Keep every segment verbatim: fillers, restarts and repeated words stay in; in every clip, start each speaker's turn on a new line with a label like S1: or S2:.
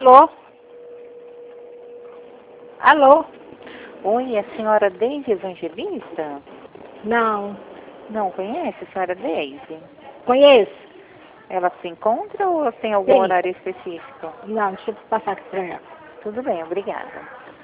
S1: Alô? Alô?
S2: Oi, a senhora Deise Evangelista?
S1: Não.
S2: Não conhece a senhora Deise?
S1: Conheço?
S2: Ela se encontra ou tem algum
S1: Sim.
S2: horário específico?
S1: Não, deixa eu passar aqui pra ela.
S2: Tudo bem, obrigada.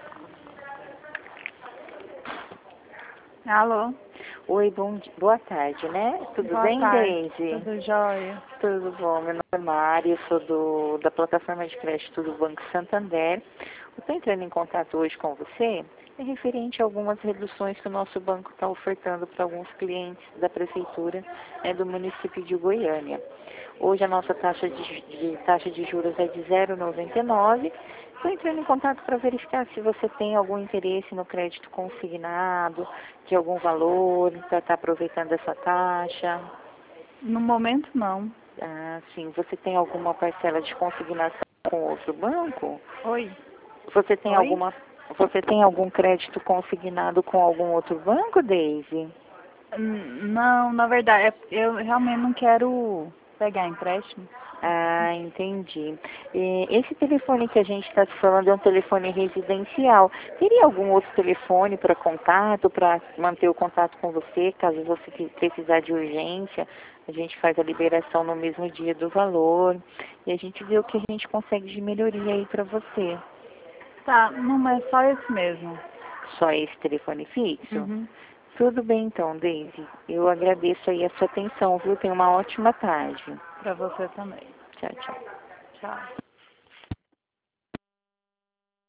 S3: Alô?
S2: Oi, bom di- boa tarde, né? Tudo
S3: Boa
S2: bem,
S3: tarde.
S2: Deise?
S3: Tudo jóia?
S2: Tudo bom, meu nome é Mari, eu sou do, da plataforma de crédito do Banco Santander. Eu estou entrando em contato hoje com você, é referente a algumas reduções que o nosso banco está ofertando para alguns clientes da prefeitura, né, do município de Goiânia. Hoje a nossa taxa de, de taxa de juros é de zero vírgula noventa e nove. Estou entrando em contato para verificar se você tem algum interesse no crédito consignado, de algum valor, para estar aproveitando essa taxa.
S3: No momento, não.
S2: Ah, sim. Você tem alguma parcela de consignação com outro banco?
S3: Oi?
S2: Você tem
S3: Oi?
S2: alguma, você tem algum crédito consignado com algum outro banco, Deise?
S3: N- Não, na verdade, é- eu realmente não quero pegar empréstimo.
S2: Ah, entendi. E esse telefone que a gente está te falando é um telefone residencial. Teria algum outro telefone para contato, para manter o contato com você, caso você que- precisar de urgência? A gente faz a liberação no mesmo dia do valor e a gente vê o que a gente consegue de melhoria aí para você.
S3: Tá, não, mas só esse mesmo.
S2: Só esse telefone fixo?
S3: Uhum.
S2: Tudo bem então, Daisy. Eu agradeço aí a sua atenção, viu? Tenha uma ótima tarde.
S3: Pra você também.
S2: Tchau, tchau.
S3: Tchau.